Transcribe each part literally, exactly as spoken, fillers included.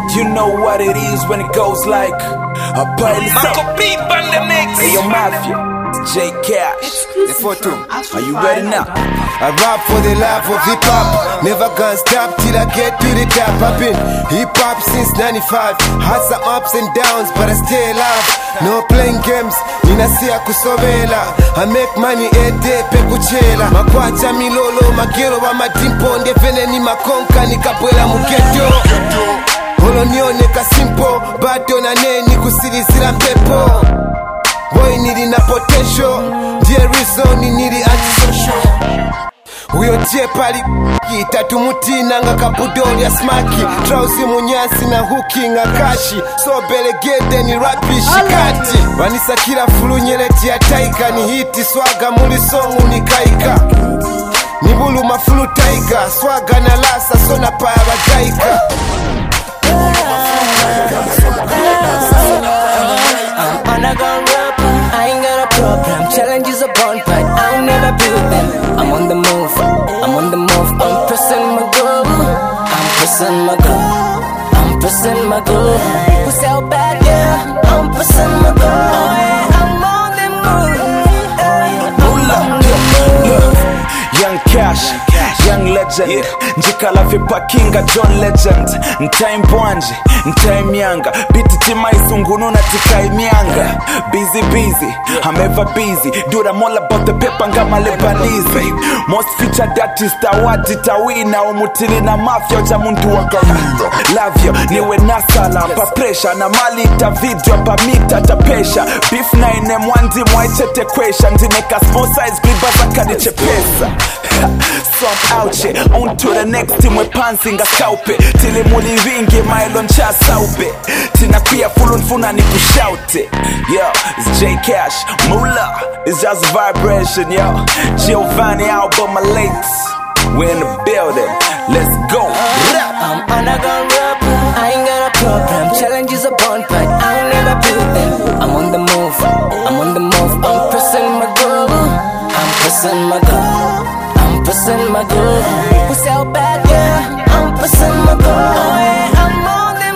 You know what it is when it goes like a pile of Hey yo Mafia, J Cash, the photo. Are you ready now? I rap for the love of hip hop. Never gonna stop till I get to the top. I've been hip hop since ninety-five. Had some ups and downs, but I stay alive. No playing games, ninasia kusobela. I make money every day, pekuchela. Makwacha milolo, magero wa madimpo. Ndefene ni makonka, nikabwela muketo. Holo nione kasimpo, bado na neni kusirizira mpepo. Boy nili na potential, ndiye reason nili antisocial. Uyo tie pali tatu mutina nga kabudoli ya smaki. Trausi munyasi na hooking akashi. So belegede ni rapi shikati. Vanisa kila fulu nyeleti ya taika. Ni hiti swaga muli songu ni kaika. Ni bulu mafulu taiga. Swaga na lasa sona paya bagaika. I'm on a gun rap, I ain't got a problem. Challenges are born, but I'll never build them. I'm on the move, I'm on the move. I'm pressing my goal, I'm pressing my goal, I'm pressing my goal. Who's out bad, yeah? I'm pressing my goal. I'm on the move, I'm on the move. Young Cash, young legend. Njikala vipa kinga John Legend. Ntai mbwanje, ntai mianga. Biti tima isungunu na tikai mianga. Busy busy, I'm ever busy. Dude, I'm all about the paper ngama Lebanese. Most featured artist awadi tawina. Umutili na mafia uja muntu wakamina. Love you, niwe nasala. Pa pressure na mali ita video pa mita ta pesha. Beef na ine mwandi mwaichete kwesha. Ndineka small size gliba zaka niche pesa. So I'm out here, on to the next team with pantsing a scalp it. Till it muli ringi, my lunch a saupe. Tina kuya full funa ni kushout it. Yo, it's J Cash, Mula, it's just vibration, yo. Giovanni album my lates. We're in the building, let's go. I'm on a gun rap, I ain't got a problem. Challenges are born, but I'll never build them. I'm on the move, I'm on the move. I'm pressing my goal, I'm pressing my goal, I'm pressing my goal. Who's out bad, yeah? I'm pressing my goal. I'm on the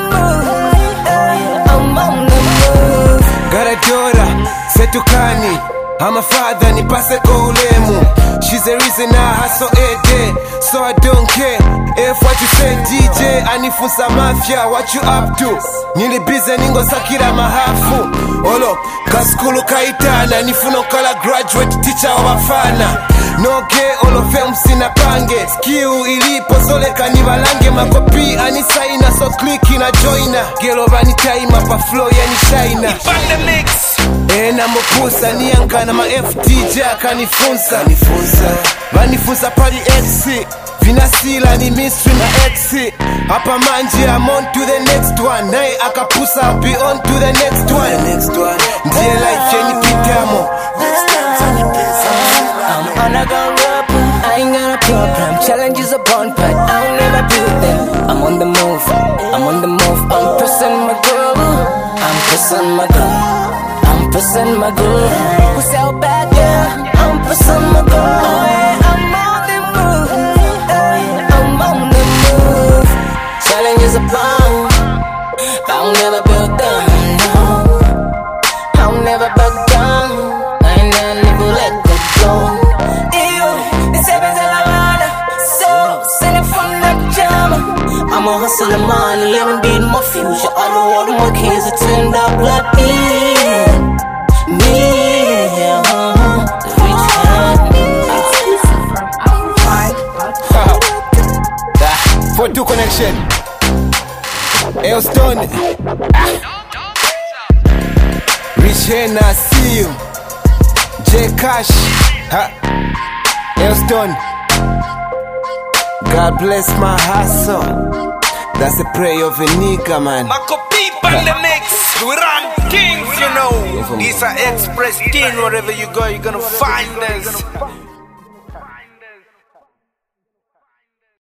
move, I'm on the move. Got a daughter, setukani. I'm a father, ni pase ko ulemu. She's the reason I hustle every day, so I don't care if what you say. D J anifunza mafia, what you up to? Nili busy ningo sakira mahafu. Olo, kaskulu kaitana, nifuno kala graduate teacher wa bafana. No gay, olo film sina pange. Skill ilipo zole kanibalange. Makopi anisaina, so click ina joina. Gelo bani time pa flow ya ni shaina. E na mopusa ni yanka na ma F D J akanifunza. Vanifunza pali X Vinasila ni mystery na X. Hapa manji I'm on to the next one. Nae akapusa I'll be on to the next one. Ndiye life yeni pitamo. I'm on a gun rap, I ain't got a problem. Challenges are born, but I'll never build them. I'm on the move, I'm on the move. I'm pressing my goal, I'm pressing my goal, I'm pressing my goal. Who's out bad, yeah? I'm pressing my goal. I'm on the move, I'm on the move. Challenges are born, I'll never build them, no. I'll never back down, I ain't never let go go. I'm a hustler, man, living beat my future. All the water, my kids are turned up like me. Me, yeah, uh-huh. The For two connection. Elston. Rich Hen, I see you. J Cash. Elston. God bless my hustle. That's the prayer of a nigga, man. Mako Peep on the mix. We run kings, you know. These are Express King. Wherever you go, you're gonna find us.